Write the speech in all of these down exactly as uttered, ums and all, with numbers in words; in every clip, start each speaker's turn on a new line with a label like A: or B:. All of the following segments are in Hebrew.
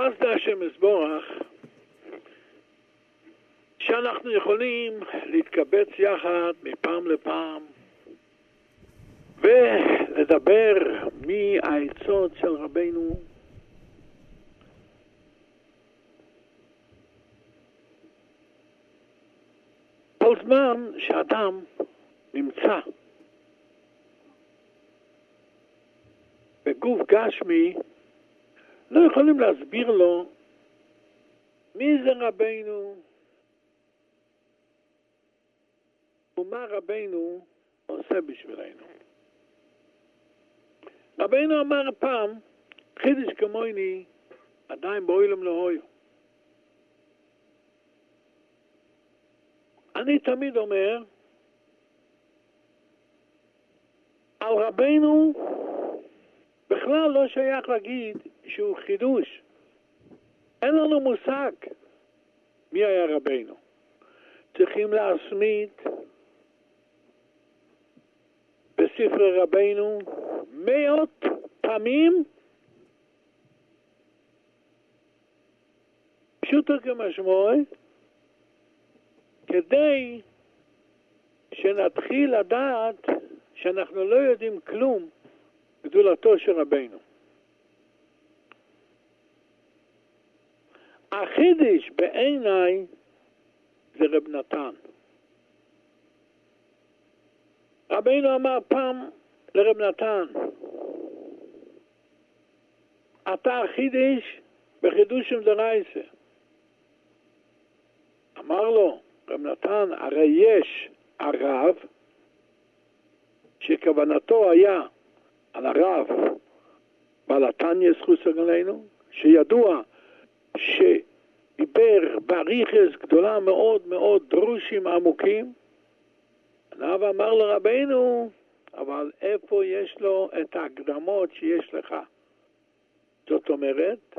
A: חסד השם יתברך, שאנחנו יכולים להתקבץ יחד מפעם לפעם, ולדבר מהעצות של רבנו, כל זמן שאדם נמצא בגוף גשמי, לא יכולים להסביר לו מי זה רבנו ומה רבנו עושה בשבילנו. רבנו אמר פעם, חידש כמוני עדיין באוילם לא הויו. אני תמיד אומר, על רבנו בכלל לא שייך להגיד שהוא חידוש. אין לנו מושג מי היה רבנו. צריכים להסמיד בספר רבנו מאות פעמים, פשוטו כמשמעו, כדי שנתחיל לדעת שאנחנו לא יודעים כלום גדולתו של רבנו. החידש בעיניי זה רב נתן. רבנו אמר פעם לרב נתן, אתה החידש בחידושים דרייסה. אמר לו רב נתן, הרי יש הרב שכוונתו היה על הרב בעל התניא זכות עלינו, שידוע שדיבר באריכות גדולה מאוד מאוד דרושים עמוקים. הרב אמר לרבנו, אבל איפה יש לו את ההקדמות שיש לך? זאת אומרת,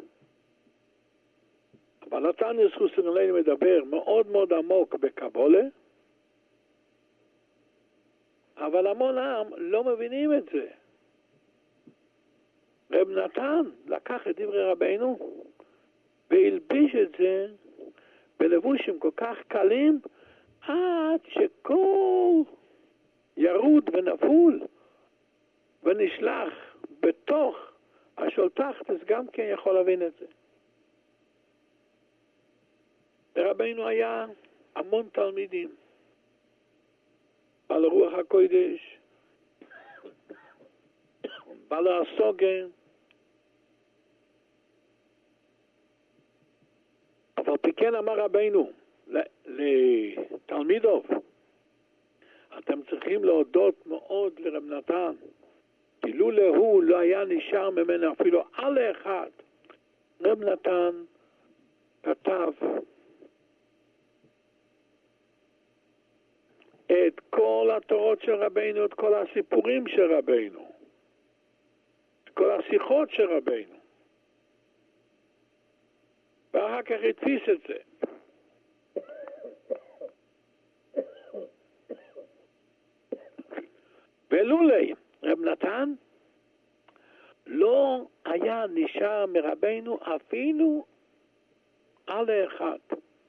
A: אבל התניא זכות עלינו מדבר מאוד מאוד עמוק בקבולה, אבל המון העם לא מבינים את זה. רב נתן לקח את דברי רבנו והלביש את זה בלבושים כל כך קלים, עד שכל ירוד ונפול ונשלח בתוך השולטחת, גם כן יכול להבין את זה. לרבנו היה המון תלמידים, בעל רוח הקודש, בעל הסוגה, אבל פיקן אמר רבנו לתלמידו, אתם צריכים להודות מאוד לרב נתן, כי לולא הוא לא היה נשאר ממנו אפילו על אחד. רב נתן כתב את כל התורות של רבנו, את כל הסיפורים של רבנו, את כל השיחות של רבנו, ואחר כך התפיס את זה. ולולי רב נתן לא היה נשאר מרבנו אפילו על אחד.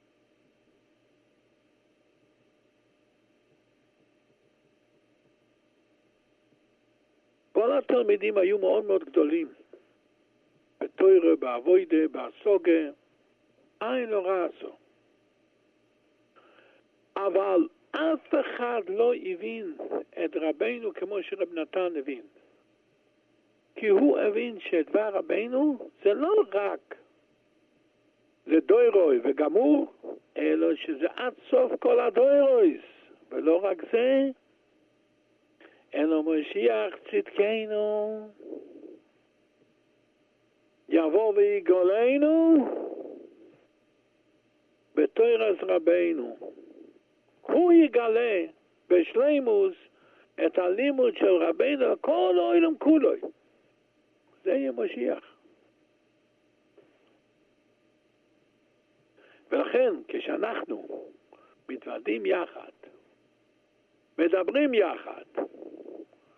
A: כל התלמידים היו מאוד מאוד גדולים, בתורה, בעבודה, בעסוגה, אין לא רעשו. אבל אף אחד לא הבין את רבנו כמו שרב נתן הבין. כי הוא הבין שדבר רבנו זה לא רק לדוירוי וגמור, אלא שזה עד סוף כל הדוירויס. ולא רק זה, אלא משיח צדקנו יבוא ויגולנו בתוירס רבנו. הוא יגלה בשלימוס את הלימוד של רבנו כל העולם כולו. זה יהיה משיח. ולכן כשאנחנו מתוועדים יחד, מדברים יחד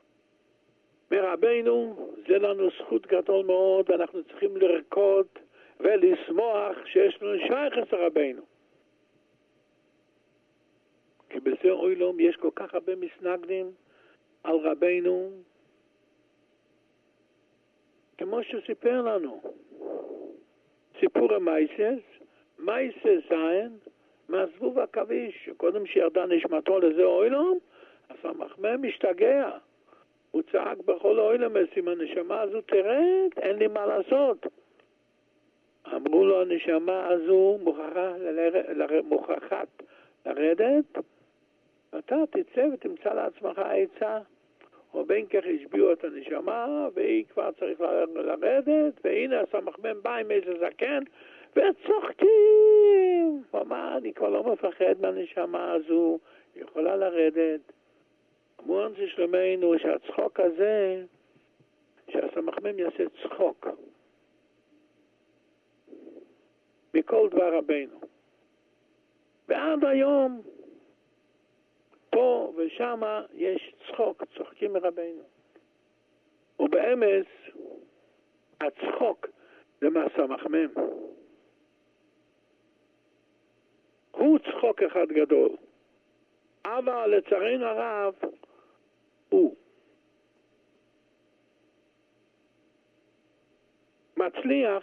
A: מרבנו, זה לנו זכות גדול מאוד. אנחנו צריכים לרקוד ולשמוח שיש לנו שייכות לרבנו. כי בזה אוילום יש כל כך הרבה מסנגדים על רבנו, כמו שסיפר לנו. סיפור המייסס, מייסס זין, מהזבוב הכביש, שקודם שירדה נשמתו לזה אוילום, אז המחמם משתגע. הוא צעק בכל אוילום, אם הנשמה הזו תרד, אין לי מה לעשות. אמרו לו, הנשמה הזו מוכרחה לרד, מוכרחת לרדת, אתה תצא ותמצא לעצמך עצה, או בין כך השביעו את הנשמה, והיא כבר צריך לרדת, והנה הסמחמם בא עם איזה זקן, וצוחקים. הוא אמר, אני כבר לא מפחד מהנשמה הזו, היא יכולה לרדת. אמרו אנשי שלומנו שהצחוק הזה, שהסמחמם יעשה צחוק מכל דבר רבנו. ועד היום, פה ושם יש צחוק, צוחקים מרבנו. ובאמס, הצחוק זה מהסמחמם. הוא צחוק אחד גדול. אבל לצערנו הרב, הוא מצליח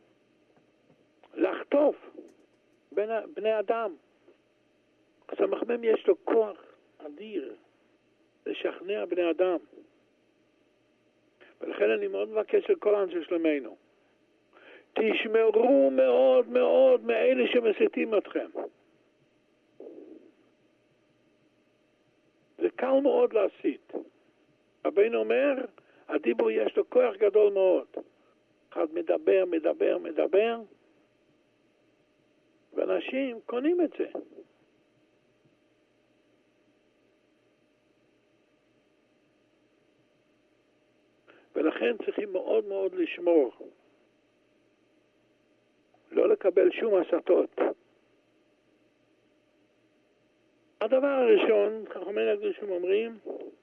A: לחטוף בין בני אדם. הסמחמם יש לו כוח אדיר לשכנע בני אדם. ולכן אני מאוד מבקש של כל אנשי שלומנו, תשמרו מאוד מאוד מאלה שמסיתים אתכם. זה קל מאוד להסית. רבינו אומר, הדיבור יש לו כוח גדול מאוד. אחד מדבר, מדבר, מדבר, ואנשים קונים את זה. ולכן צריכים מאוד מאוד לשמור. לא לקבל שום הסתות. הדבר הראשון, חכמי הקדושים אומרים,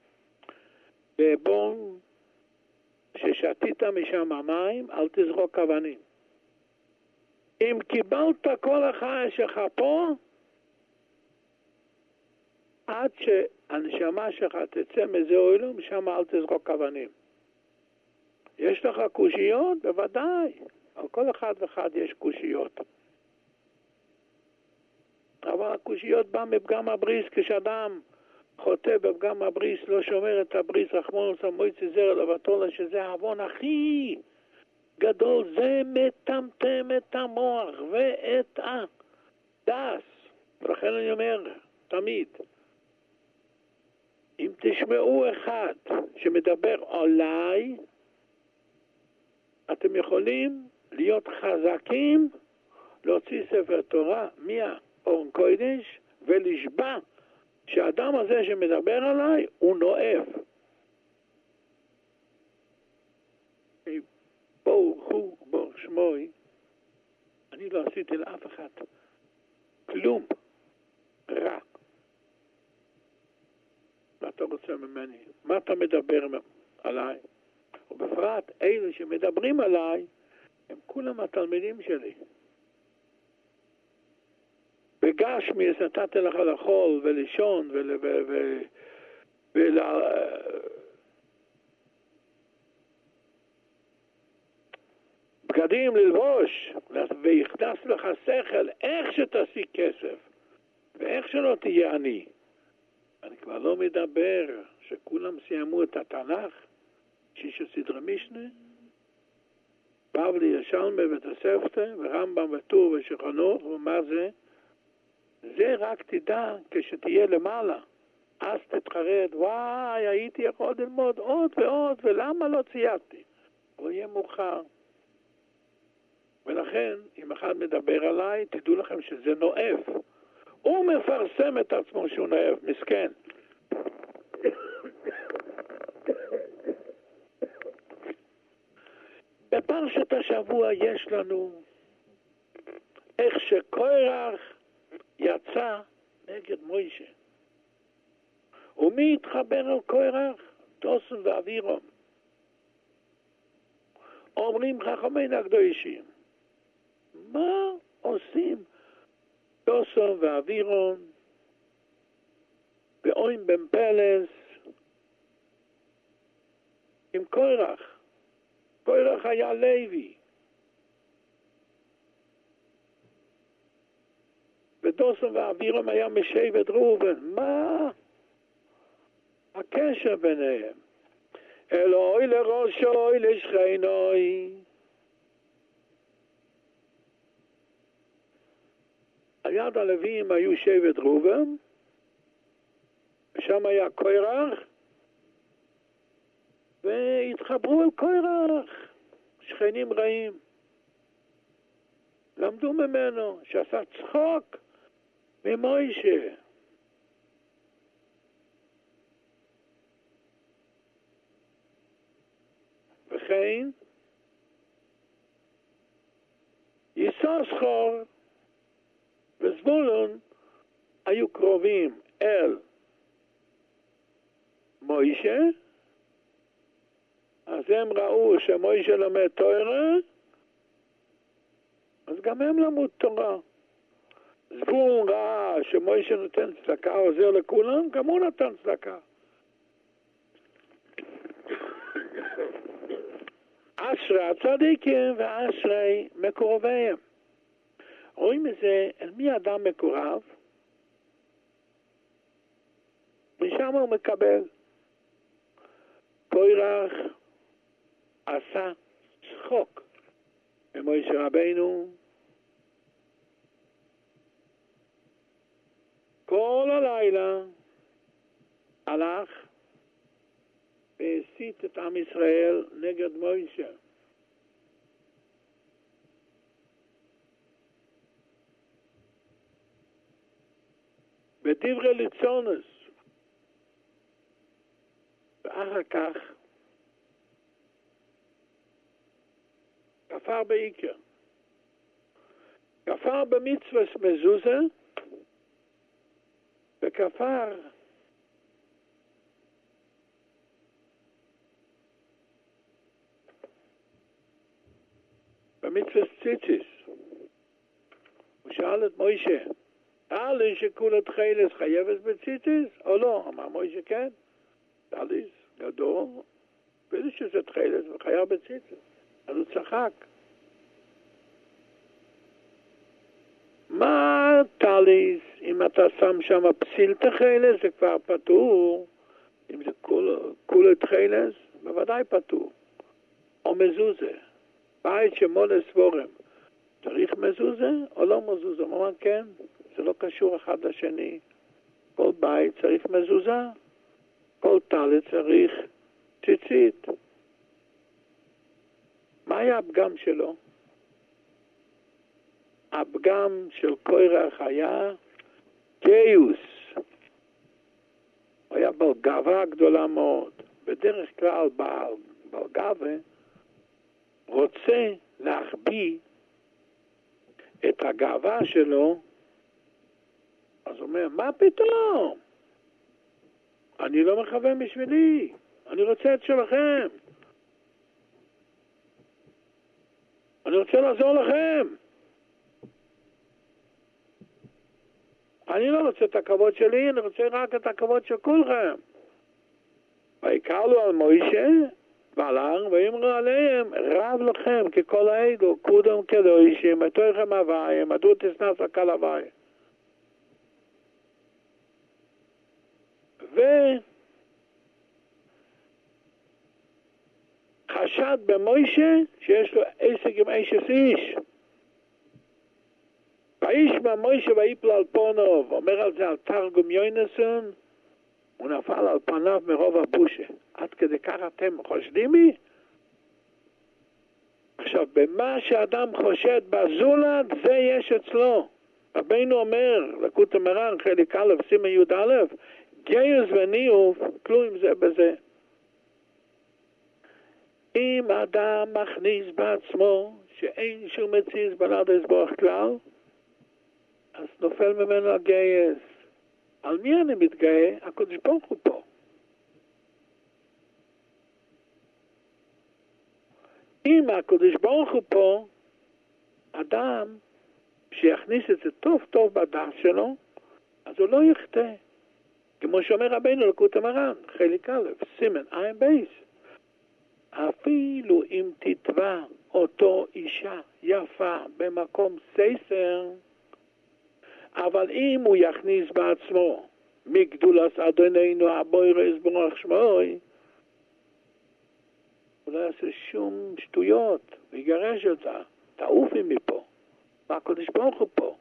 A: בבור ששתית משם המים, אל תזרוק אבנים. אם קיבלת כל החי שלך פה, עד שהנשמה שלך תצא מזה אוילום, שם אל תזרוק אבנים. יש לך קושיות? בוודאי. על כל אחד ואחד יש קושיות. אבל הקושיות בא מפגם הבריס, כשאדם חוטא בפגם הבריס, לא שומר את הבריס, רחמון סמויצי זרע לבטולה, שזה העוון הכי גדול, זה מטמטם את המוח ואת הדס. ולכן אני אומר, תמיד, אם תשמעו אחד שמדבר עליי, אתם יכולים להיות חזקים, להוציא ספר תורה מהאורן קודש, ולשבע שהאדם הזה שמדבר עליי הוא נואף. ברוך הוא, ברוך שמוי, אני לא עשיתי לאף אחד כלום רע. מה אתה רוצה ממני? מה אתה מדבר עליי? ובפרט אלה שמדברים עליי הם כולם התלמידים שלי. בגשמי נתתי לך לאכול ולישון ול... ו... ו... ול... בגדים ללבוש, ויכנס לך שכל איך שתעשי כסף ואיך שלא תהיה עני. אני כבר לא מדבר שכולם סיימו את התנ"ך, שיש סדרה משנה, בבלי ישלמי ותוספתא ורמב"ם וטור ושולחן, ומה זה? זה רק תדע כשתהיה למעלה. אז תתחרט, וואי, הייתי יכול ללמוד עוד ועוד, ולמה לא צייתתי? אבל יהיה מאוחר. ולכן, אם אחד מדבר עליי, תדעו לכם שזה נואף. הוא מפרסם את עצמו שהוא נואף, מסכן. בפרשת השבוע יש לנו איך שקורח יצא נגד מוישה. ומי התחבר על קורח? דוסון ואבירום. אומרים חכמינו הקדושים, מה עושים דוסון ואבירון ואוין בן פלס עם קורח? קורח היה לוי, ודוסון ואבירון היה משבט ראובן. מה הקשר ביניהם? אלוהי לראשוי לשכנוי. על יד הלווים היו שבט ראובן, ושם היה קורח, והתחברו אל קורח שכנים רעים. למדו ממנו שעשה צחוק ממוישה. וכן יששכר וזבולון היו קרובים אל מוישה, אז הם ראו שמוישה לומד תורה, אז גם הם למדו תורה. זבולון ראה שמוישה נותן צדקה, עוזר לכולם, גם הוא נתן צדקה. אשרי הצדיקים ואשרי מקורביהם. רואים מזה, אל מי אדם מקורב? משם הוא מקבל. קורח עשה צחוק ממוישה רבינו. כל הלילה הלך והסית את עם ישראל נגד מוישה. בדברי ליצונס, ואחר כך כפר בעיקר. כפר במצווה מזוזה, וכפר במצווה ציציס. הוא שאל את מוישה, תעלי שכולה תחילס חייבת בציציס או לא? אמר מוישה כן. תעלי גדול, וזה שזה תחילס וחייב בציציס. אז הוא צחק. מה תעלי, אם אתה שם שם פסיל תחילס זה כבר פטור. אם זה כולה תחילס, בוודאי פטור. או מזוזה. בית שמונה סבורם. צריך מזוזה או לא מזוזה? הוא אמר כן. זה לא קשור אחד לשני. כל בית צריך מזוזה. כל טלה צריך ציצית. מה היה הפגם שלו? הפגם של קורח היה גיוס. הוא היה בעל גאווה גדולה מאוד. בדרך כלל בעל, בעל גאווה רוצה להחביא את הגאווה שלו. אז הוא אומר, מה פתאום? אני לא מכוון בשבילי. אני רוצה את שלכם. אני רוצה לעזור לכם. אני לא רוצה את הכבוד שלי, אני רוצה רק את הכבוד של כולכם. ויקראו על מוישה ועל ההר, ואמרו עליהם, רב לכם ככל העדו, קודם קדושים, מתוכם הוויה, מדוע תסנס הקל הוויה. וחשד במוישה שיש לו עסק עם איש איש. וישמע מוישה ויפל על פונו, ואומר על זה על תרגום יוינסון, הוא נפל על פניו מרוב הבושה. עד כדי כך אתם חושדים בי? עכשיו, במה שאדם חושד בזולת, זה יש אצלו. רבינו אומר, לקות המרן, חלק א', סימן י' א', גיוס וניאוף, כלום זה בזה. אם אדם מכניס בעצמו, שאין שום מציז בלעד יסבורך כלל, אז נופל ממנו הגייס. על מי אני מתגאה? הקדוש ברוך הוא פה. אם הקדוש ברוך הוא פה, אדם שיכניס את זה טוב טוב בדעת שלו, אז הוא לא יחטא. כמו שאומר רבינו לקוטי מרן, חלק א', סימן עין בייס. אפילו אם תתבע אותו אישה יפה במקום סייסר, אבל אם הוא יכניס בעצמו מגדולת אדוננו הבוירס ברוך שמוי, הוא לא יעשה שום שטויות ויגרש אותה. תעופי מפה. מה הקדוש ברוך הוא פה?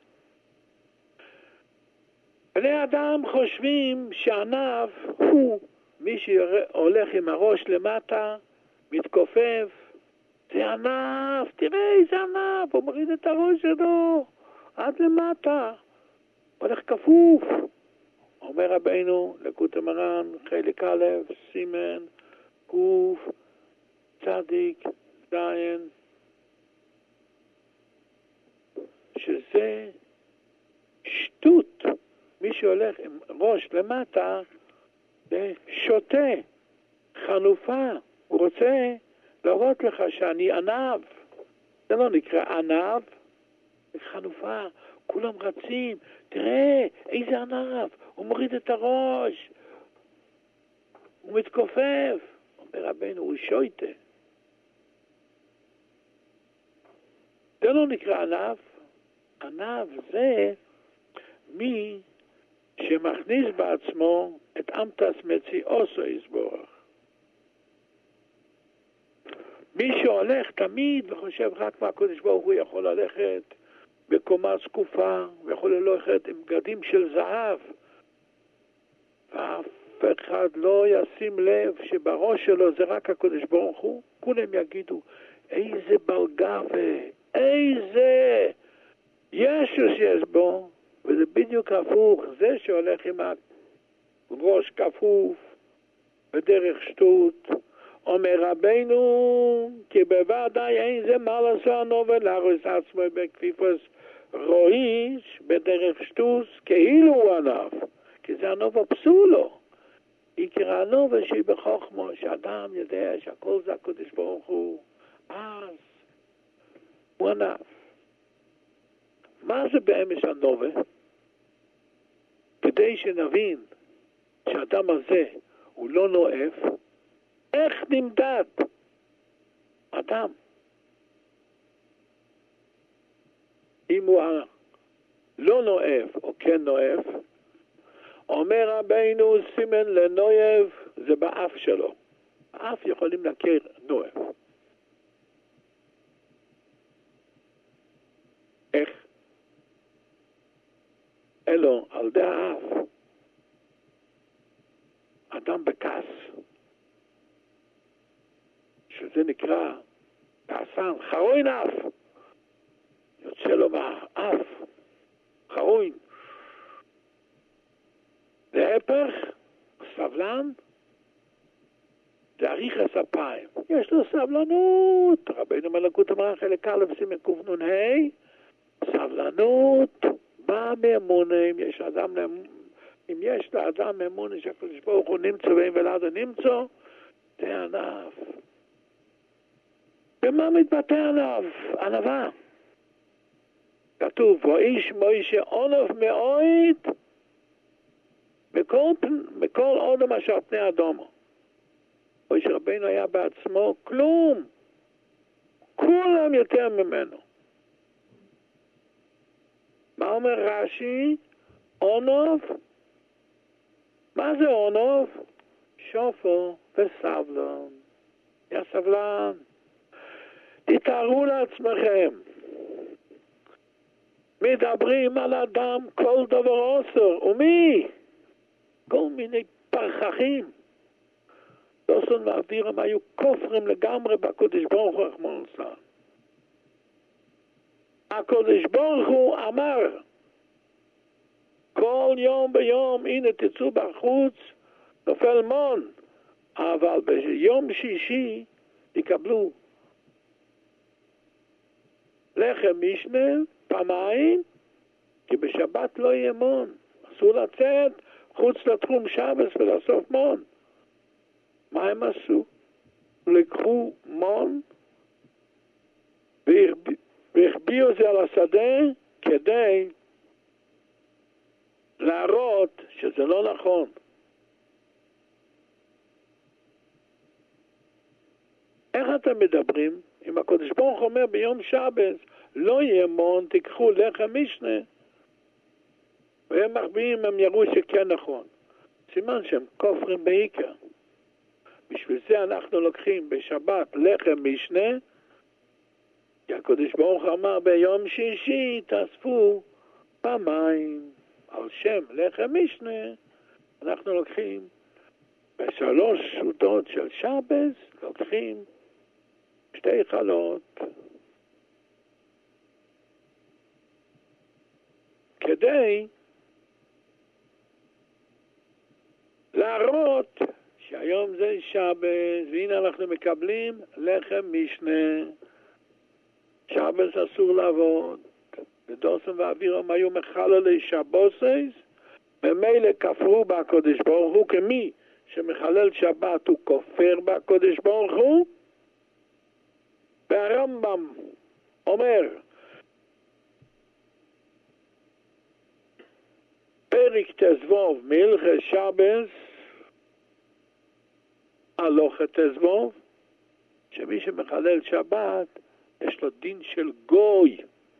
A: בני אדם חושבים שענב הוא מי שהולך עם הראש למטה, מתכופף. זה ענב, תראה איזה ענב, הוא מוריד את הראש שלו עד למטה, הולך כפוף. אומר רבינו לקוטי מרן, חלק א', סימן, קוף, צדיק, זין, שזה שטות. מי שהולך עם ראש למטה זה שוטה, חנופה. הוא רוצה להראות לך שאני ענב. זה לא נקרא ענב, זה חנופה. כולם רצים, תראה איזה ענב, הוא מוריד את הראש, הוא מתכופף. אומר רבנו, הוא שוטה. זה לא נקרא ענב. ענב זה מי שמכניס בעצמו את אמתס מצי אוסו יסבורך. מי שהולך תמיד וחושב רק מה הקדוש ברוך הוא יכול ללכת בקומה זקופה, ויכול ללכת עם בגדים של זהב, ואף אחד לא ישים לב שבראש שלו זה רק הקדוש ברוך הוא, כולם יגידו, איזה בלגבה, איזה ישו שיש בו, וזה בדיוק הפוך. זה שהולך עם הראש כפוף בדרך שטות, אומר רבינו, כי בוודאי אין זה מה לעשות ולהרוס עצמו בכפיפוס רויש בדרך שטוס, כאילו הוא ענב, כי זה ענב הפסולו. עיקר הענב שהיא בחוכמו, שאדם יודע שהכל זה הקדוש ברוך הוא, אז הוא ענב. מה זה באמש הנובה? כדי שנבין שהאדם הזה הוא לא נואף, איך נמדד אדם? אם הוא לא נואף או כן נואף, אומר רבינו סימן לנואף, זה באף שלו. באף יכולים להכיר נואף. איך? אלו על די האף. אדם בכעס, שזה נקרא כעסן, חרוין אף. יוצא לו מהאף, חרוין. להפך, סבלן, זה אריכות אפיים. יש לו סבלנות. רבינו מלקוטי מרן חלק א' סימן קנ"ה, סבלנות באה מאמונה. אם יש אדם, אם יש לאדם אמונה שהקדוש ברוך הוא נמצא ואין ולעד נמצא, זה ענף. במה מתבטא עליו? ענווה. כתוב, ואיש מוישה עונב מאוהד בכל, בכל אודם אשר פני אדומו. מוישה רבינו היה בעצמו כלום. כולם יותר ממנו. מה אומר רש"י? עונב. מה זה עונב? שופר וסבלן. יא סבלן. תתארו לעצמכם. מדברים על אדם כל דבר אוסר. ומי? כל מיני פרחחים. דוסון ואבירם היו כופרים לגמרי בקודש ברוך הוא רחמנא ליצלן. הקודש ברוך הוא אמר, כל יום ביום, הנה תצאו בחוץ, נופל מון, אבל ביום שישי תקבלו לחם משנה פעמיים, כי בשבת לא יהיה מון. אסור לצאת חוץ לתחום שבס ולאסוף מון. מה הם עשו? לקחו מון והחביאו הביאו את זה על השדה כדי להראות שזה לא נכון. איך אתם מדברים? אם הקדוש ברוך הוא אומר ביום שבת, לא יהיה מון, תיקחו לחם משנה, והם מחביאים, הם יראו שכן נכון. סימן שהם כופרים בעיקר. בשביל זה אנחנו לוקחים בשבת לחם משנה, כי הקדוש ברוך אמר ביום שישי תאספו פעמיים על שם לחם משנה. אנחנו לוקחים בשלוש סעודות של שבת, לוקחים שתי חלות, כדי להראות שהיום זה שבת, והנה אנחנו מקבלים לחם משנה. שבת אסור לעבוד, ודוסם ואבירם היו מחללי שבוסס, ומילא כפרו בקדוש ברוך הוא, כמי שמחלל שבת הוא כופר בקדוש ברוך הוא. והרמב"ם אומר, פרק תזבוב מהלכות שבת, הלכות תזבוב, שמי שמחלל שבת יש לו דין של גוי.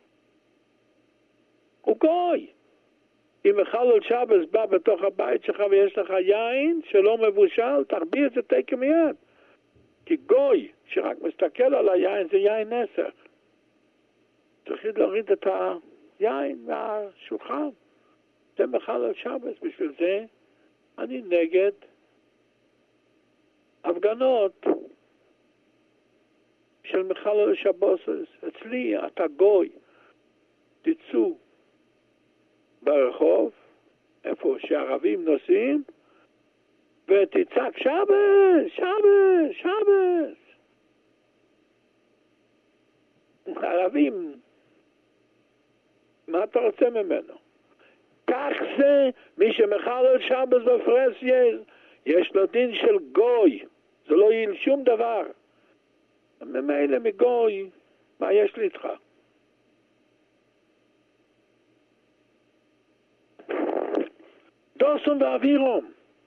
A: הוא גוי. אם מחלל שבת בא בתוך הבית שלך ויש לך יין שלא מבושל, תרביע את זה תקן מיד. כי גוי שרק מסתכל על היין זה יין נסך. צריכים להוריד את היין מהשולחן. זה מחלל שבת. בשביל זה אני נגד הפגנות של מחלל שבוסס. אצלי אתה גוי. תצאו ברחוב, איפה שערבים נוסעים, ותצעק שבת, שבת, שבת. ערבים, מה אתה רוצה ממנו? כך זה, מי שמחלל שבת בפרסיה, יש לו דין של גוי. זה לא יהיה שום דבר. ממילא מגוי, מה יש לי איתך? דוסון ואבירום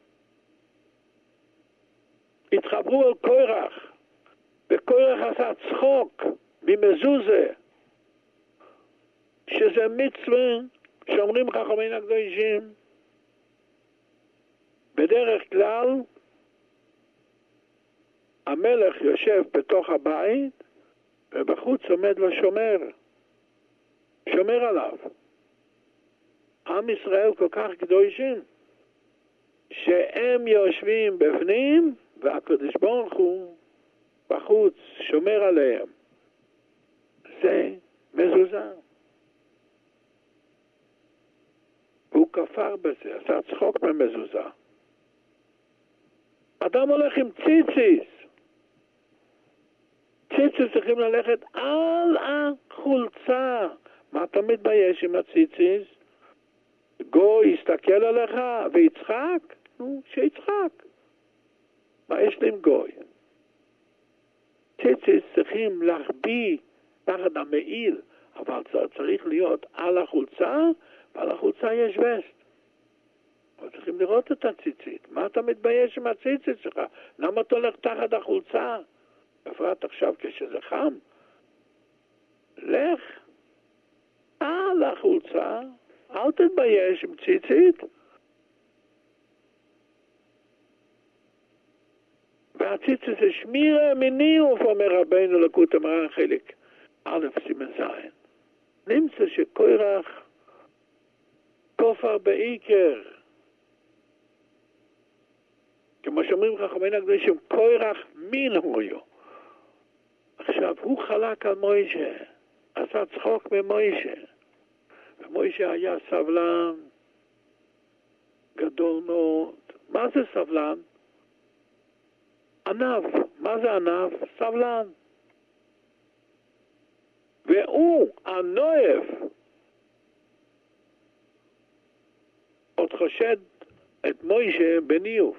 A: התחברו על קורח, וקורח עשה צחוק ממזוזה, שזה מצווה שאומרים חכמים הקדושים. בדרך כלל המלך יושב בתוך הבית ובחוץ עומד לו שומר, שומר עליו. עם ישראל כל כך קדושים שהם יושבים בפנים והקדוש ברוך הוא בחוץ שומר עליהם. זה מזוזה. הוא כפר בזה, עשה צחוק ממזוזה. אדם הולך עם ציציס. ציציס צריכים ללכת על החולצה. מה אתה מתבייש עם הציציס? גוי יסתכל עליך ויצחק? נו, שיצחק. מה יש לי עם גוי? ציציס צריכים להחביא תחת המעיל, אבל צריך להיות על החולצה, ועל החולצה יש וסט. אבל צריכים לראות את הציצית. מה אתה מתבייש עם הציצית שלך? למה אתה הולך תחת החולצה? בפרט עכשיו כשזה חם. לך על החולצה, אל תתבייש עם ציצית. והציצית זה שמירה מניאוף, אומר רבינו לקות המרן חלק א' סימן זין. נמצא שקורח כופר בעיקר. כמו שאומרים חכמים הקדושים, קורח מין הויו. עכשיו, הוא חלק על מוישה, עשה צחוק ממוישה. ומוישה היה סבלן גדול מאוד. מה זה סבלן? ענב. מה זה ענב? סבלן. והוא, הנואף, עוד חושד את מוישה בניאוף.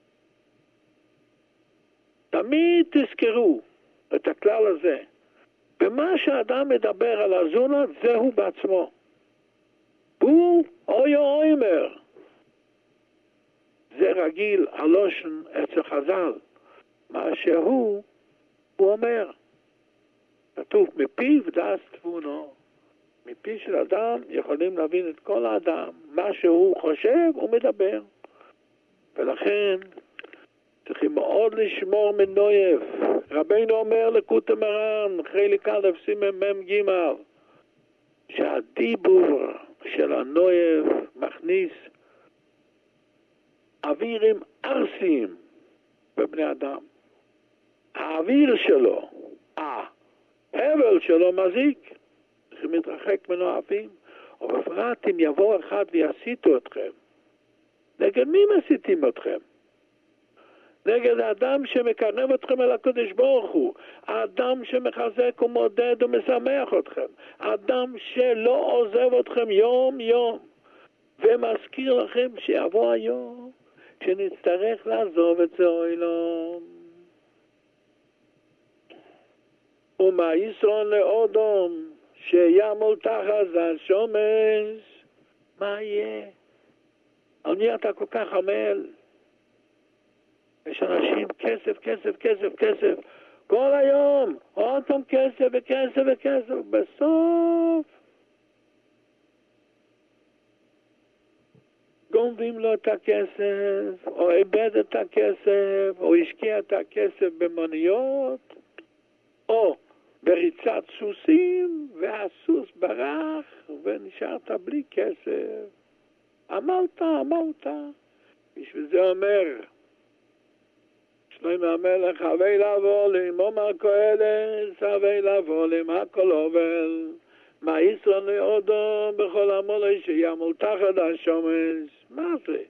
A: תמיד תזכרו את הכלל הזה. במה שאדם מדבר על הזולת, זהו בעצמו. הוא אוי אוי אומר. זה רגיל הלושן אצל חז"ל. מה שהוא, הוא אומר. כתוב, מפיו דעת תבונו. מפי של אדם יכולים להבין את כל האדם. מה שהוא חושב, הוא מדבר. ולכן צריכים מאוד לשמור מנויב. רבינו אומר לקוטי מרן, חלק א' סימן מם ג', שהדיבור של הנויב מכניס אווירים ארסיים בבני אדם. האוויר שלו, ההבל שלו מזיק, צריכים להתרחק ממנו עפים, ובפרט אם יבוא אחד ויסיתו אתכם. נגד מי מסיתים אתכם? נגד האדם שמקרב אתכם אל הקדוש ברוך הוא, האדם שמחזק ומודד ומשמח אתכם, האדם שלא עוזב אתכם יום יום, ומזכיר לכם שיבוא היום שנצטרך לעזוב את זה אילום. ומה ישרון לאודום שיעמול תחת השומש, מה יהיה? על מי אתה כל כך עמל? יש אנשים כסף, כסף, כסף, כסף, כל היום, עוד פעם כסף וכסף וכסף, בסוף גונבים לו את הכסף, או איבד את הכסף, או השקיע את הכסף במוניות, או בריצת סוסים, והסוס ברח, ונשארת בלי כסף. עמלת, עמלת. בשביל זה אומר, שלמה המלך, הווי לבולים, אומר קהלת, הווי לבולים, הכל עובל. מה ישרון לאודום בכל המולי שיעמול תחת השומש? מה זה?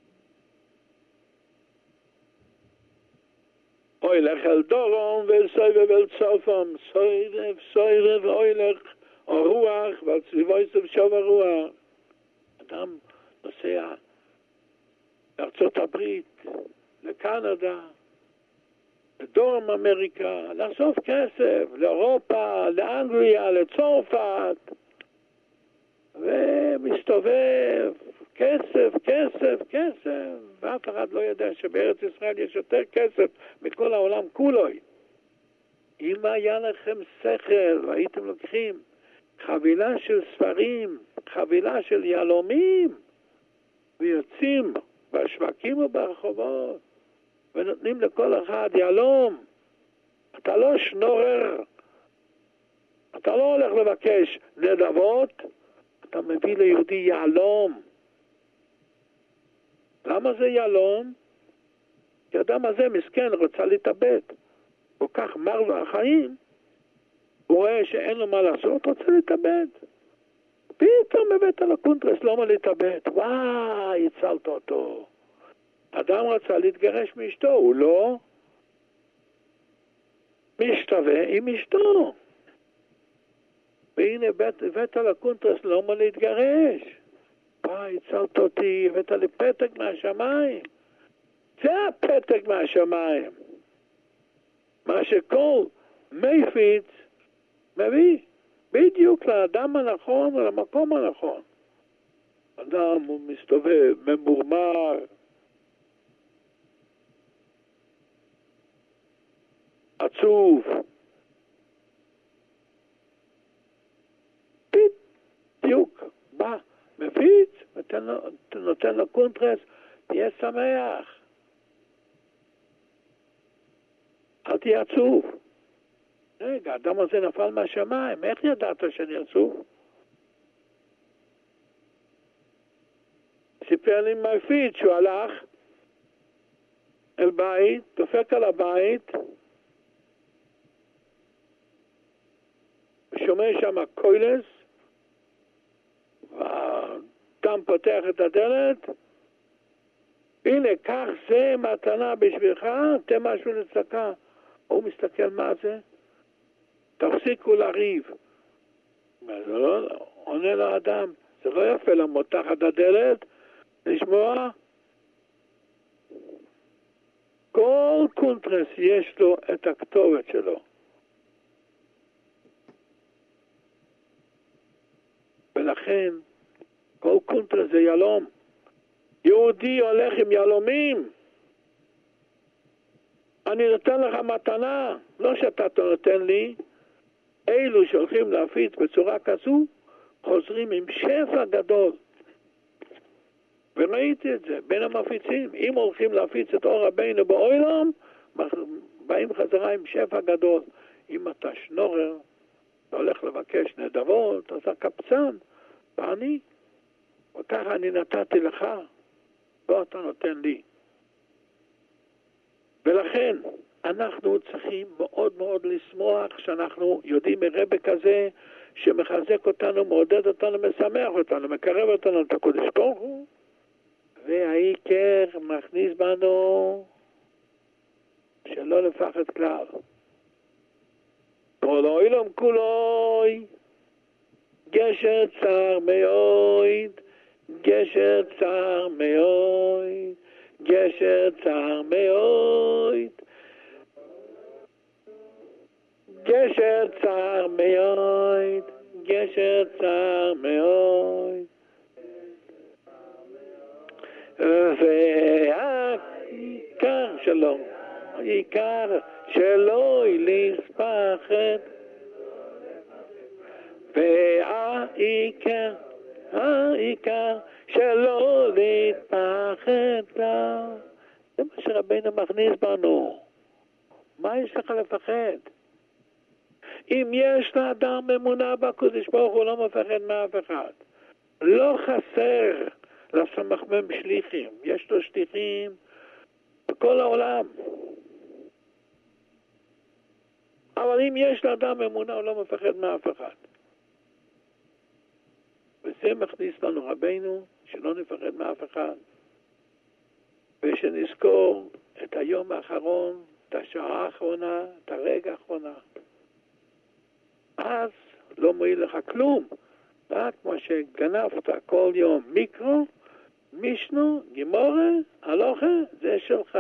A: אוי לך אל דורום וסויבב אל צופם, סוירב, סוירב, אוי לך הרוח, ועל סביבו יסב שוב הרוח. אדם נוסע לארצות הברית, לקנדה, לדרום אמריקה, לאסוף כסף, לאירופה, לאנגליה, לצרפת, ומסתובב, כסף, כסף, כסף, ואף אחד לא יודע שבארץ ישראל יש יותר כסף מכל העולם כולו. אם היה לכם שכל והייתם לוקחים חבילה של ספרים, חבילה של יהלומים, ויוצאים בשווקים וברחובות, ונותנים לכל אחד יהלום, אתה לא שנורר, אתה לא הולך לבקש נדבות, אתה מביא ליהודי יהלום. למה זה יהלום? כי האדם הזה מסכן, רוצה להתאבד. כל כך מר לו החיים, הוא רואה שאין לו מה לעשות, רוצה להתאבד. פתאום הבאת לו קונטרס, לא מה להתאבד. וואי, הצלת אותו. אדם רצה להתגרש מאשתו, הוא לא משתווה עם אשתו. והנה הבאת לו קונטרס, לא מה להתגרש. וואי, הצלת אותי, הבאת לי פתק מהשמיים. זה הפתק מהשמיים. מה שכל מפיץ מביא בדיוק לאדם הנכון ולמקום הנכון. אדם הוא מסתובב, ממורמר, עצוב, בדיוק בא, מפיץ, ונותן לו קונטרס, תהיה שמח. אל תהיה עצוב. רגע, האדם הזה נפל מהשמיים, איך ידעת שאני עצוב? סיפר לי מפיץ שהוא הלך אל בית, דופק על הבית, ושומע שם קוילס, והאדם פותח את הדלת, הנה, כך זה מתנה בשבילך, תן משהו לצדקה. הוא מסתכל מה זה? תפסיקו לריב. לא, עונה לאדם, זה לא יפה לעמוד תחת הדלת, לשמוע. כל קונטרס יש לו את הכתובת שלו. ולכן כל קונטרה זה ילום. יהודי הולך עם ילומים. אני נותן לך מתנה, לא שאתה נותן לי. אלו שהולכים להפיץ בצורה כזו, חוזרים עם שפע גדול. וראיתי את זה בין המפיצים. אם הולכים להפיץ את אור רבינו בעולם, באים חזרה עם שפע גדול. אם אתה שנורר, אתה הולך לבקש נדבות, אתה קפצן, ואני, וככה אני נתתי לך, לא אתה נותן לי. ולכן אנחנו צריכים מאוד מאוד לשמוח שאנחנו יודעים מרבה כזה שמחזק אותנו, מעודד אותנו, משמח אותנו, מקרב אותנו את הקודש ברוך הוא, והעיקר מכניס בנו שלא לפחד כלל. כל העולם כולו גשר צר מאוד, גשר צר מאוד, גשר צר מאוד, גשר צר מאוד, גשר צר מאוד, והעיקר שלו, העיקר שלא להספחד, והעיקר, העיקר שלא להתפחד לה. זה מה שרבינו מכניס בנו. מה יש לך לפחד? אם יש לאדם אמונה בקודש ברוך הוא, לא מפחד מאף אחד. לא חסר לסמ"ם שליחים. יש לו שליחים בכל העולם. אבל אם יש לאדם אמונה, הוא לא מפחד מאף אחד. וזה מכניס לנו רבינו, שלא נפחד מאף אחד. ושנזכור את היום האחרון, את השעה האחרונה, את הרגע האחרונה. אז לא מועיל לך כלום. רק כמו שגנבת כל יום מיקרו, מישנו, גימורה, הלוכה, זה שלך.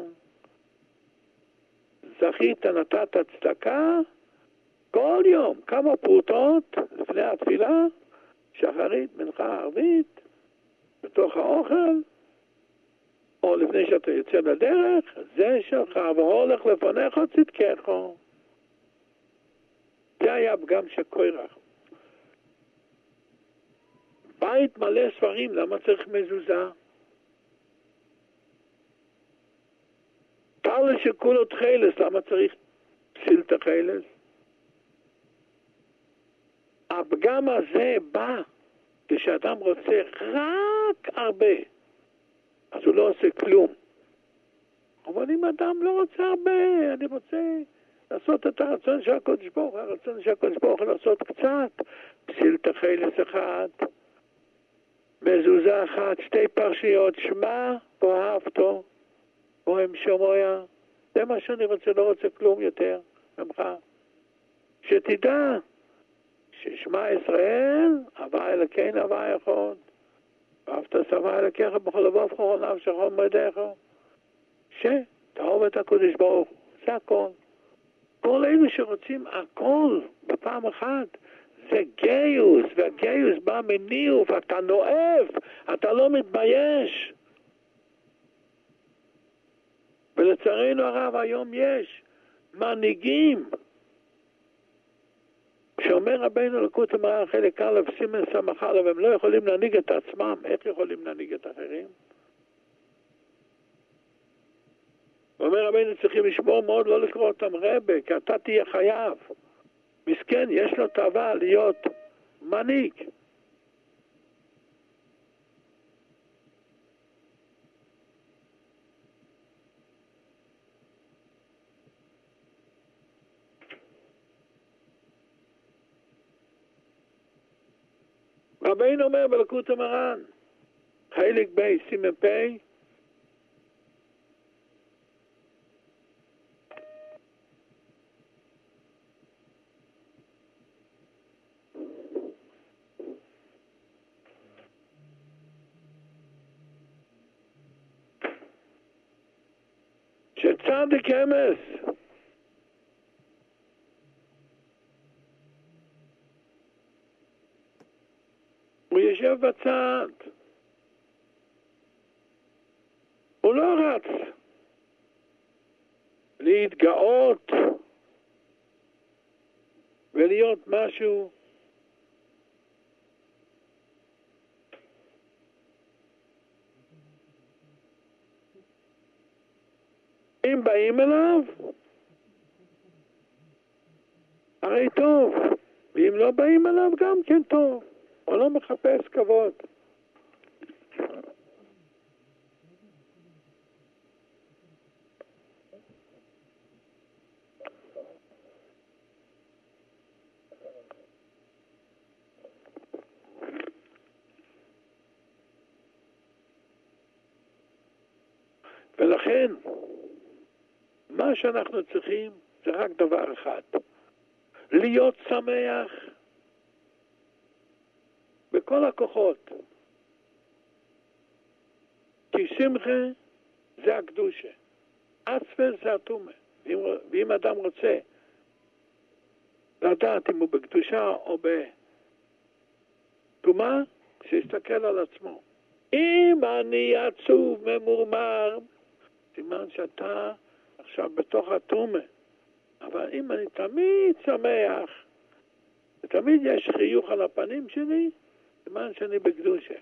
A: זכית, נתת צדקה, כל יום, כמה פרוטות לפני התפילה, שחרית, מנחה, ערבית, בתוך האוכל, או לפני שאתה יוצא לדרך, זה שלך, והולך לפניך צדקך. זה היה פגם של קורח. בית מלא ספרים, למה צריך מזוזה? טל שכולו תחילס, למה צריך סילת החילס? הפגם הזה בא כשאדם רוצה רק הרבה, אז הוא לא עושה כלום. אבל אם אדם לא רוצה הרבה, אני רוצה לעשות את הרצון של הקודש ברוך הוא, הרצון של הקודש ברוך הוא לעשות קצת, סילת החילס אחד, מזוזה אחת, שתי פרשיות, שמע ואהבתו, או הם שמויה, זה מה שאני רוצה, לא רוצה כלום יותר ממך. שתדע ששמע ישראל, הווה אלוקינו הווה אחד, ואהבת שווה אלוקיך בכל לבב ובכל נפשך ובכל מאודך, שתאהב את הקודש ברוך הוא, זה הכל. כל אלו שרוצים הכל בפעם אחת, זה גיוס, והגיוס בא מניאוף, אתה נואב, אתה לא מתבייש. ולצערנו הרב היום יש מנהיגים, שאומר רבינו לקוט המראה חלק א' סימן סמך א', והם לא יכולים להנהיג את עצמם, איך יכולים להנהיג את אחרים? ואומר רבינו צריכים לשמור מאוד לא לקרוא אותם רבה, כי אתה תהיה חייב. מסכן, יש לו תאווה להיות מנהיג. רבינו אומר בלקוט המרן, חלק בי סימן פי, שצדיק אמס יושב בצד. הוא לא רץ להתגאות ולהיות משהו. אם באים אליו, הרי טוב, ואם לא באים אליו גם כן טוב. הוא לא מחפש כבוד. ולכן, מה שאנחנו צריכים זה רק דבר אחד. להיות שמח בכל הכוחות. כי שמחה זה הקדושה. עצמא זה התומה. ואם, ואם אדם רוצה לדעת אם הוא בקדושה או בתומה, שיסתכל על עצמו. אם אני עצוב ממורמר, סימן שאתה עכשיו בתוך התומה. אבל אם אני תמיד שמח, ותמיד יש חיוך על הפנים שלי, סימן שאני בקדושה.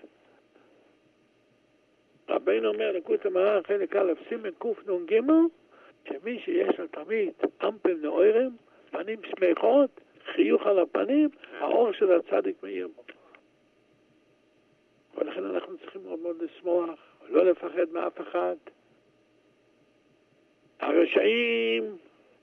A: רבינו אומר לקוט המהר"ל חלק א' סימן קנ"ג, שמי שיש לו תמיד אמפל נאורם, פנים שמחות, חיוך על הפנים, האור של הצדיק מאיר בו. ולכן אנחנו צריכים מאוד מאוד לשמוח, לא לפחד מאף אחד. הרשעים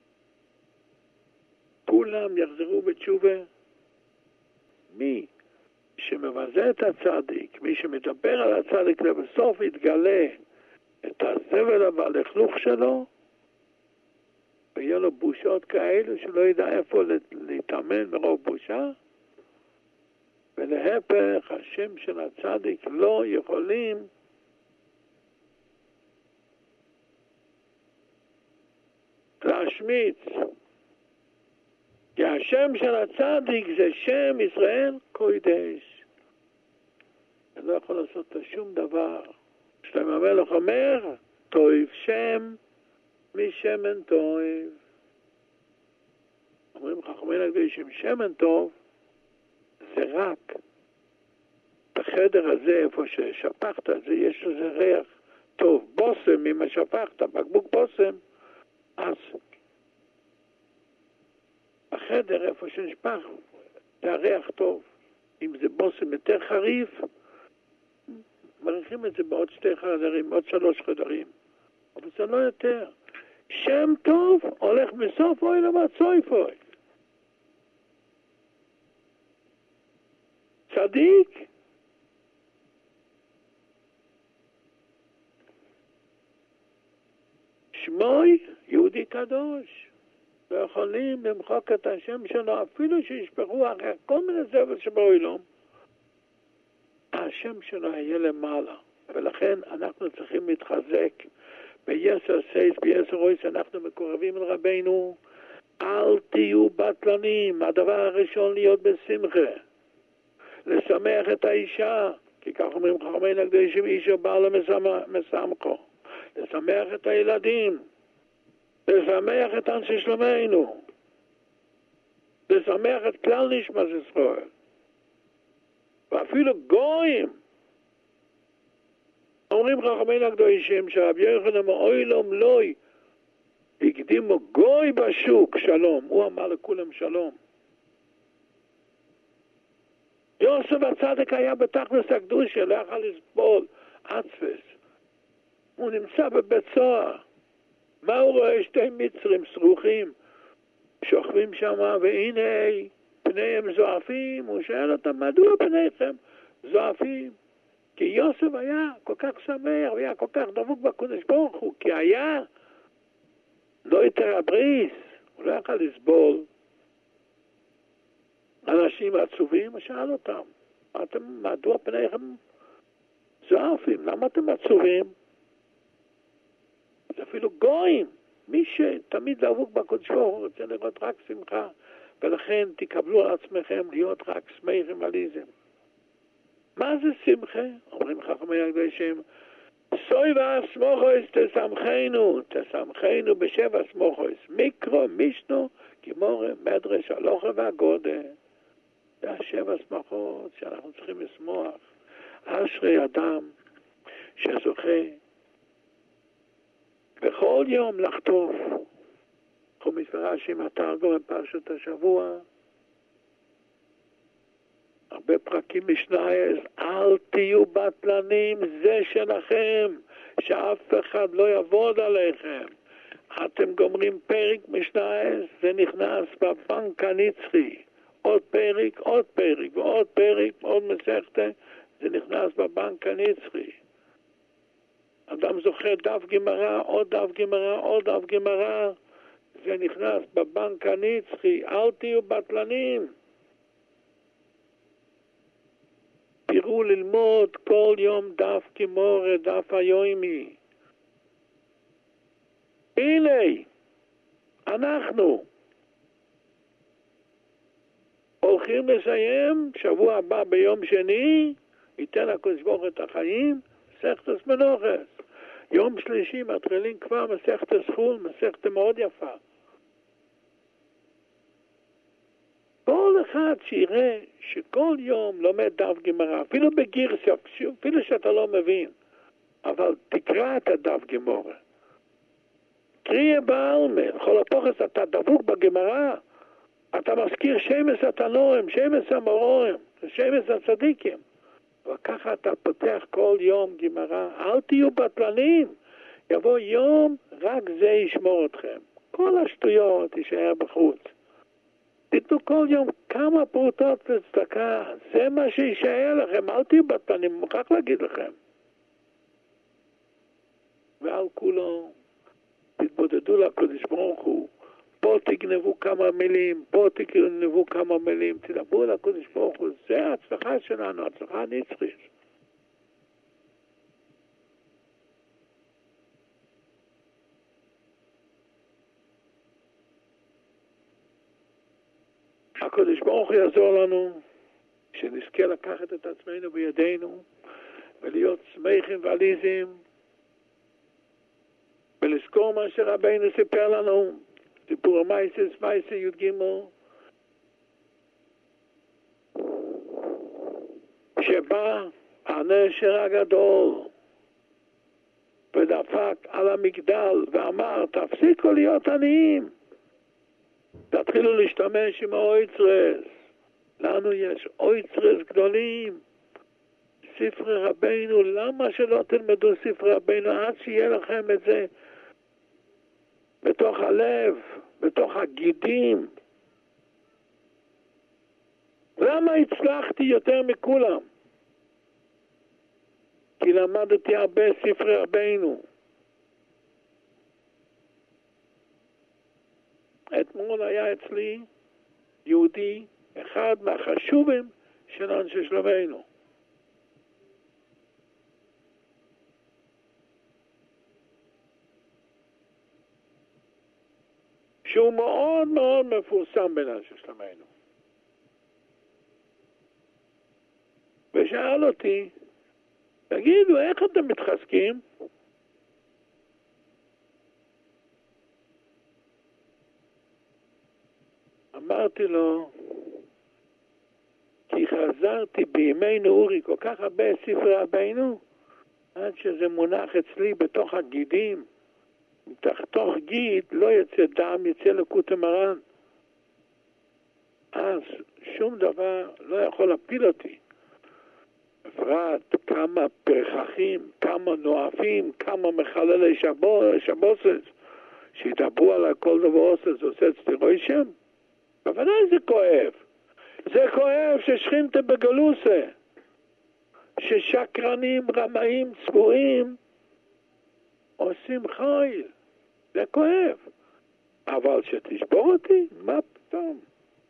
A: כולם יחזרו בתשובה. מי שמבזה את הצדיק, מי שמדבר על הצדיק לבסוף יתגלה את הזבל והלכלוך שלו, ויהיה לו בושות כאלו שלא ידע איפה להתאמן מרוב בושה, ולהפך השם של הצדיק לא יכולים להשמיץ. כי השם של הצדיק זה שם ישראל קודש. אני לא יכול לעשות שום דבר. שלמה המלך אומר, טוב שם משמן טוב. אומרים חכמים הקדושים, שמן טוב זה רק בחדר הזה, איפה ששפכת, זה יש לזה ריח טוב. בוסם, אם שפכת, בקבוק בוסם, אז בחדר איפה שנשפך זה הריח טוב. אם זה בוסם יותר חריף, מריחים את זה בעוד שתי חדרים, עוד שלוש חדרים, אבל זה לא יותר. שם טוב הולך מסוף אוי לבד סוף אוי. צדיק שמוי יהודי קדוש. לא יכולים למחוק את השם שלו, אפילו שישפכו אחרי כל מיני זבל שבעולם. השם שלו יהיה למעלה, ולכן אנחנו צריכים להתחזק. ביסר סייס, ביסר רויס, אנחנו מקורבים אל רבינו. אל תהיו בטלנים. הדבר הראשון להיות בשמחה. לשמח את האישה, כי כך אומרים חכמים הקדושים, אישה בעלה משמחו. לשמח את הילדים. לשמח את אנשי שלומנו. לשמח את כלל נשמת ישראל. ואפילו גויים. אומרים חכמים הקדושים שרבי יוחנן מאוילום לוי הקדימו גוי בשוק שלום. הוא אמר לכולם שלום. יוסף הצדק היה בתכלס הקדושה, לא יכול לסבול עצפס. הוא נמצא בבית סוהר. מה הוא רואה? שתי מצרים סרוחים שוכבים שם, והנה פניהם זועפים. הוא שואל אותם, מדוע פניכם זועפים? כי יוסף היה כל כך שמח, היה כל כך דבוק בקודש ברוך הוא, כי היה לא יותר הבריס, הוא לא יכול לסבול אנשים עצובים. הוא שאל אותם, אתם, מדוע פניכם זועפים? למה אתם עצובים? זה אפילו גויים. מי שתמיד דבוק בקודש ברוך הוא רוצה לראות רק שמחה, ולכן תקבלו על עצמכם להיות רק שמחים עליזם. מה זה שמחה? אומרים חכמי הקדושים, סויבה סמוכויס תשמחנו, תשמחנו בשבע סמוכויס, מיקרו, מישנו, גימורה, מדרש, הלוכה והגודה. זה השבע שמחות שאנחנו צריכים לשמוח. אשרי אדם שזוכה בכל יום לחטוף. אנחנו מפרשים התרגום בפרשת השבוע, הרבה פרקים משנייס, אל תהיו בטלנים, זה שלכם, שאף אחד לא יעבוד עליכם. אתם גומרים פרק משנייס, זה נכנס בבנק הנצחי. עוד פרק, עוד פרק, ועוד פרק, עוד מסכתה, זה נכנס בבנק הנצחי. אדם זוכר דף גמרא, עוד דף גמרא, עוד דף גמרא, זה נכנס בבנק הנצחי. אל תהיו בטלנים. תראו ללמוד כל יום דף גמורה, דף היומי. הנה, אנחנו הולכים לסיים, שבוע הבא ביום שני, ייתן הקדוש ברוך הוא את החיים, מסכת מנוחס. יום שלישי מתחילים כבר מסכת חול, מסכת מאוד יפה. כל אחד שיראה שכל יום לומד דף גמרא, אפילו בגירסיה, אפילו שאתה לא מבין, אבל תקרא את הדף גמרא. קריא בעלמא, לכל הפוחס אתה דבוק בגמרא, אתה מזכיר שמש התנועים, שמש המורים, שמש הצדיקים. וככה אתה פותח כל יום גמרא, אל תהיו בטלנים, יבוא יום, רק זה ישמור אתכם. כל השטויות יישאר בחוץ. תיתנו כל יום כמה פרוטות לצדקה, זה מה שישאר לכם, אל תהיו בטלנים, אני מוכרח להגיד לכם. ועל כולו, תתבודדו לקדוש ברוך הוא, פה תגנבו כמה מילים, פה תגנבו כמה מילים, תדברו לקדוש ברוך הוא, זה ההצלחה שלנו, ההצלחה הנצחית. הקדוש ברוך הוא יעזור לנו, שנזכה לקחת את עצמנו בידינו, ולהיות שמחים ועליזים, ולזכור מה שרבינו סיפר לנו, סיפור המייסס, מייסי י"ג, שבא הנשר הגדול ודפק על המגדל ואמר, תפסיקו להיות עניים, תתחילו להשתמש עם האויצרס. לנו יש אויצרס גדולים, ספרי רבינו. למה שלא תלמדו ספרי רבינו עד שיהיה לכם את זה בתוך הלב, בתוך הגידים? למה הצלחתי יותר מכולם? כי למדתי הרבה ספרי רבינו. אתמול היה אצלי יהודי, אחד מהחשובים של אנשי שלומנו. שהוא מאוד מאוד מפורסם בין אנשי שלומנו. ושאל אותי, תגידו, איך אתם מתחזקים? אמרתי לו, כי חזרתי בימי נעורי כל כך הרבה ספרי רבינו, עד שזה מונח אצלי בתוך הגידים. מתחתוך גיד לא יצא דם, יצא לקות המרן. אז שום דבר לא יכול להפיל אותי. בפרט כמה פרחחים, כמה נואפים, כמה מחללי שבוסס, שידברו על כל דבר עושה, זה עושה סתירוי שם. בוודאי זה כואב. זה כואב ששכינתה בגלוסה, ששקרנים, רמאים, צבועים, עושים חיל. זה כואב. אבל שתשבור אותי, מה פתאום?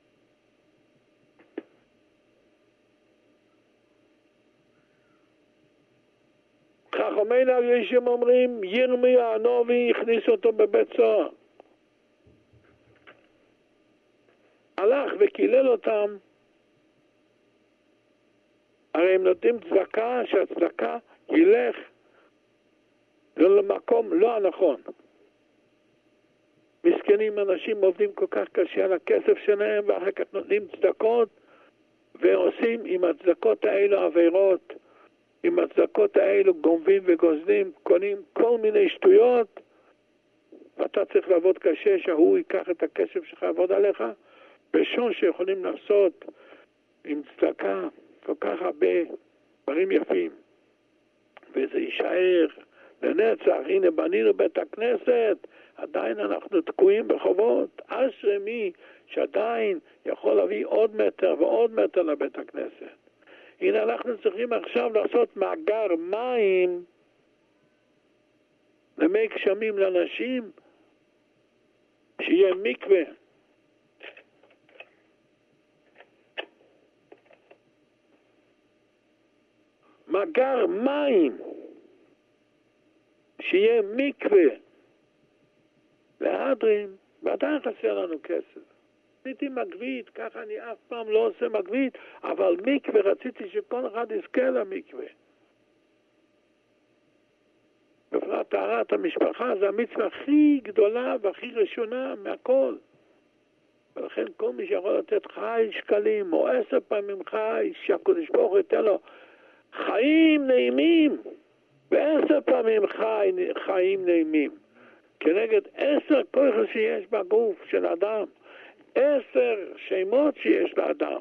A: חכמינו הקדושים אומרים, ירמיה הנביא הכניס אותו בבית סוהר. הלך וקילל אותם הרי הם נותנים צדקה, שהצדקה ילך למקום לא הנכון. מסכנים אנשים עובדים כל כך קשה על הכסף שלהם, ואחר כך נותנים צדקות, ועושים עם הצדקות האלו עבירות, עם הצדקות האלו גונבים וגוזלים, קונים כל מיני שטויות, ואתה צריך לעבוד קשה שהוא ייקח את הכסף שלך לעבוד עליך, בשון שיכולים לעשות עם צדקה כל כך הרבה דברים יפים, וזה יישאר לנצח. הנה בנינו בית הכנסת, עדיין אנחנו תקועים בחובות. אשרי מי שעדיין יכול להביא עוד מטר ועוד מטר לבית הכנסת. הנה אנחנו צריכים עכשיו לעשות מאגר מים למי גשמים לאנשים, שיהיה מקווה. מאגר מים, שיהיה מקווה להדרים, ועדיין חסר לנו כסף. רציתי מגבית, ככה אני אף פעם לא עושה מגבית, אבל מקווה רציתי שכל אחד יזכה למקווה. בפרט טהרת המשפחה זה המצווה הכי גדולה והכי ראשונה מהכל. ולכן כל מי שיכול לתת חי שקלים או עשר פעמים חי, שהקדוש ברוך הוא ייתן לו חיים נעימים, ועשר פעמים חי, חיים נעימים, כנגד עשר כוחות שיש בגוף של אדם, עשר שמות שיש לאדם,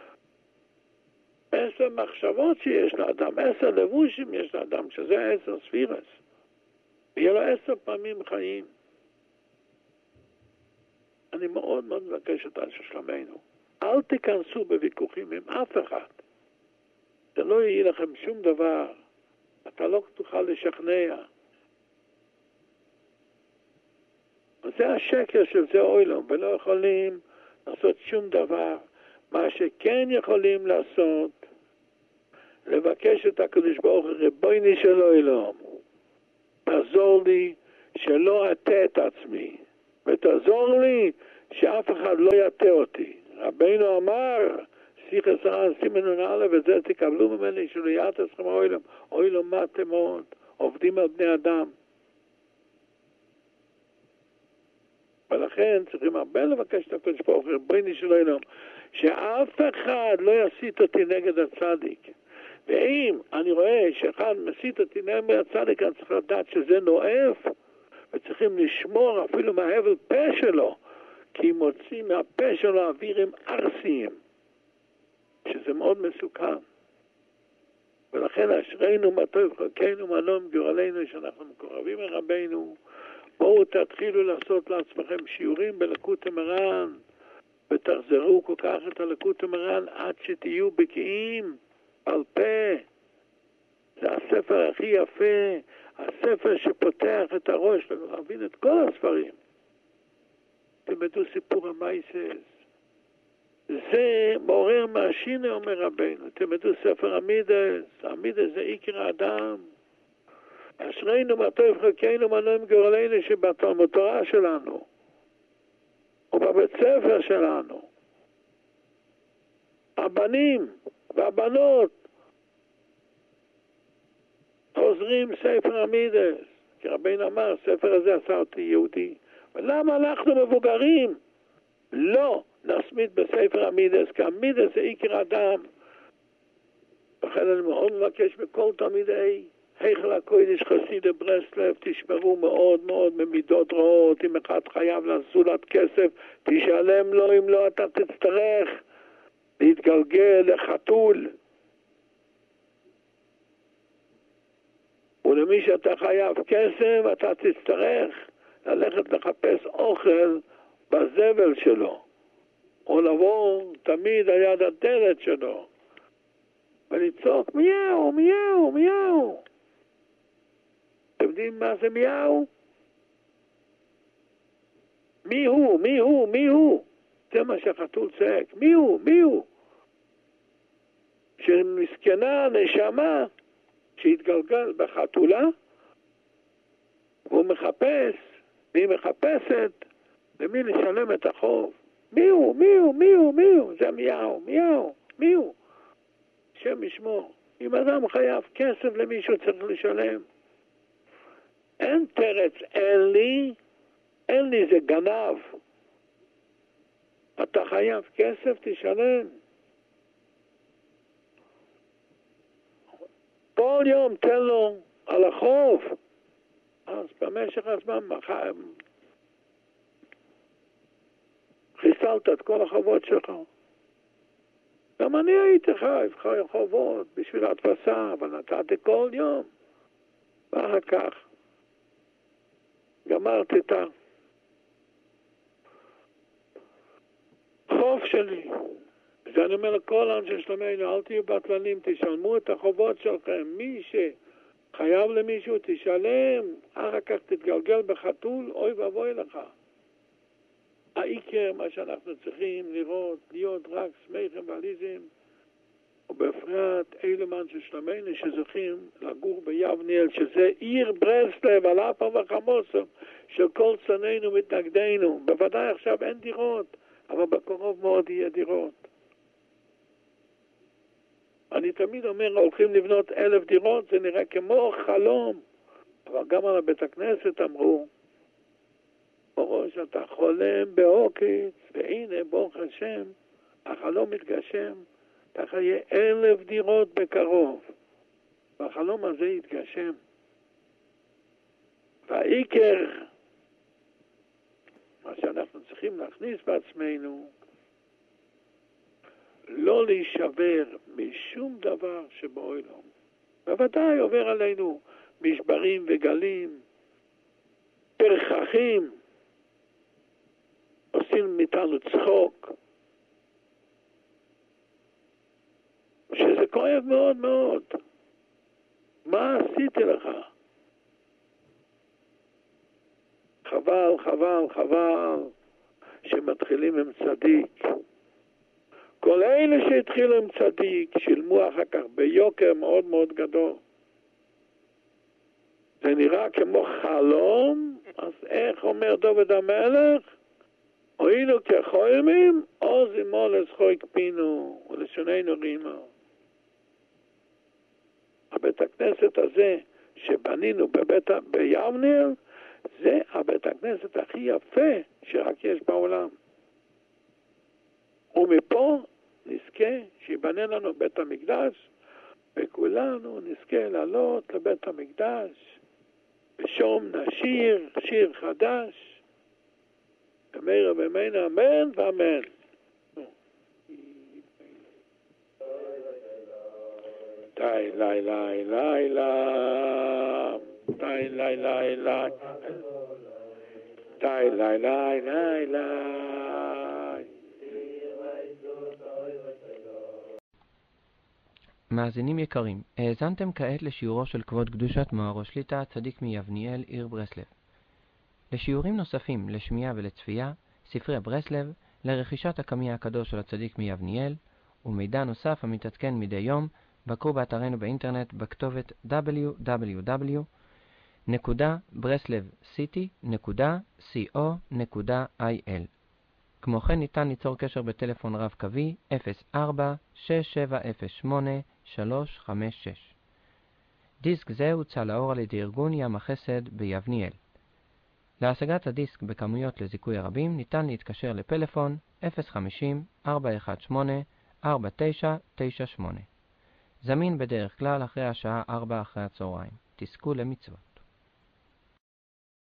A: עשר מחשבות שיש לאדם, עשר לבושים יש לאדם, שזה עשר ספירס, ויהיה לו עשר פעמים חיים. אני מאוד מאוד מבקש את שלומנו, אל תיכנסו בוויכוחים עם אף אחד, זה לא יהיה לכם שום דבר, אתה לא תוכל לשכנע. זה השקר של זה אוילום, ולא יכולים לעשות שום דבר. מה שכן יכולים לעשות, לבקש את הקדוש ברוך הוא, ריבונו של אוילום, תעזור לי שלא אטה את עצמי, ותעזור לי שאף אחד לא יטה אותי. רבינו אמר, שיח עשרה סימן א', וזה תקבלו ממני שלא יעט אתכם אוילום. אוילום מה אתם עוד? עובדים על בני אדם. ולכן צריכים הרבה לבקש את הקדוש ברוך הוא, ריבונו של עולם, שאף אחד לא יסית אותי נגד הצדיק. ואם אני רואה שאחד מסית אותי נגד הצדיק, אני צריך לדעת שזה נואף, וצריכים לשמור אפילו מההבל פה שלו, כי מוצאים מהפה שלו אווירים ארסיים, שזה מאוד מסוכן. ולכן אשרינו מה טוב חלקנו מה נועם גורלנו, שאנחנו מקורבים מרבינו. בואו תתחילו לעשות לעצמכם שיעורים בלקוטי מרן, ותחזרו כל כך את הלקוטי מרן עד שתהיו בקיאים על פה. זה הספר הכי יפה, הספר שפותח את הראש להבין את כל הספרים. תלמדו סיפור המייסס, זה מעורר מהשינה, אומר רבינו. תלמדו ספר המידס, המידס זה עיקר האדם. אשרינו מה טוב חלקנו מה נועם גורלנו, שבתלמוד תורה שלנו ובבית ספר שלנו הבנים והבנות עוזרים ספר המידס, כי רבינו אמר ספר הזה עשה אותי יהודי. ולמה אנחנו מבוגרים לא נסמיד בספר המידס? כי המידס זה עיקר האדם. לכן אני מאוד מבקש מכל תלמידי היכל הקודש חסידי ברסלב, תשמרו מאוד מאוד ממידות רעות. אם אחד חייב לזולת כסף, תשלם לו, אם לא אתה תצטרך להתגלגל לחתול. ולמי שאתה חייב כסף, אתה תצטרך ללכת לחפש אוכל בזבל שלו, או לבוא תמיד על יד הדלת שלו ולצעוק מיהו, מיהו, מיהו. אתם יודעים מה זה מיהו? מי הוא, מי הוא, מי הוא? זה מה שהחתול צעק. מי הוא, מי הוא? שמסכנה נשמה שהתגלגל בחתולה, והוא מחפש, והיא מחפשת למי לשלם את החוב. מי הוא, מי הוא, מי הוא, מי הוא? זה מיהו, מיהו, מי הוא? שם ישמור. אם אדם חייב כסף למישהו צריך לשלם. אין תרץ, אין לי, אין לי, זה גנב. אתה חייב כסף, תשלם. כל יום תן לו על החוב. אז במשך הזמן חיסלת את כל החובות שלך. גם אני הייתי חייב חובות בשביל התפסה, אבל נתתי כל יום. ואחר כך גמרתי את החוב שלי. זה אני אומר לכל אנשי שלומנו, אל תהיו בטלנים, תשלמו את החובות שלכם. מי שחייב למישהו תשלם, אחר כך תתגלגל בחתול, אוי ואבוי לך. העיקר מה שאנחנו צריכים לראות, להיות רק שמחים ועליזים, ובפרט אלו מאנשי שלומנו שזוכים לגור ביבניאל, שזה עיר ברסלב, על אפה וחמוסו, של כל צננו מתנגדנו. בוודאי עכשיו אין דירות, אבל בקרוב מאוד יהיה דירות. אני תמיד אומר, הולכים לבנות אלף דירות, זה נראה כמו חלום. אבל גם על הבית הכנסת אמרו, בראש אתה חולם בעוקץ, והנה ברוך השם, החלום מתגשם, ככה יהיה אלף דירות בקרוב. והחלום הזה יתגשם. והעיקר, מה שאנחנו צריכים להכניס בעצמנו, לא להישבר משום דבר שבעולם. בוודאי עובר עלינו משברים וגלים, פרחחים, עושים מאיתנו צחוק, שזה כואב מאוד מאוד. מה עשיתי לך? חבל, חבל, חבל, שמתחילים עם צדיק. כל אלה שהתחילו עם צדיק, שילמו אחר כך ביוקר מאוד מאוד גדול. זה נראה כמו חלום, אז איך אומר דוד המלך? הועינו כחולמים, עוז עמו לזכו הקפינו, ולשוננו רימו. הבית הכנסת הזה שבנינו בבית, ביבניאל, זה הבית הכנסת הכי יפה שרק יש בעולם. ומפה נזכה שיבנה לנו בית המקדש, וכולנו נזכה לעלות לבית המקדש, ושום נשיר, שיר חדש, במהרה בימינו אמן ואמן. די לי לי לי לי די לי לי לי די לי לי לי לי.
B: מאזינים יקרים, האזנתם כעת לשיעורו של כבוד קדושת מאור שליט"א צדיק מיבניאל, עיר ברסלב. לשיעורים נוספים לשמיעה ולצפייה, ספרי ברסלב, לרכישת הקמע הקדוש של הצדיק מיבניאל, ומידע נוסף המתעדכן מדי יום, בקרו באתרנו באינטרנט בכתובת דאבליו דאבליו דאבליו נקודה ברסלב סיטי נקודה סי או נקודה איי אל. כמו כן ניתן ליצור קשר בטלפון רב קווי אפס ארבע שש שבע אפס שמונה שלוש חמש שש. דיסק זה הוצא לאור על ידי ארגון ים החסד ביבניאל. להשגת הדיסק בכמויות לזיכוי הרבים ניתן להתקשר לפלאפון אפס חמישים ארבע אחת שמונה ארבע תשע תשע שמונה. זמין בדרך כלל אחרי השעה ארבע אחרי הצהריים. תזכו למצוות.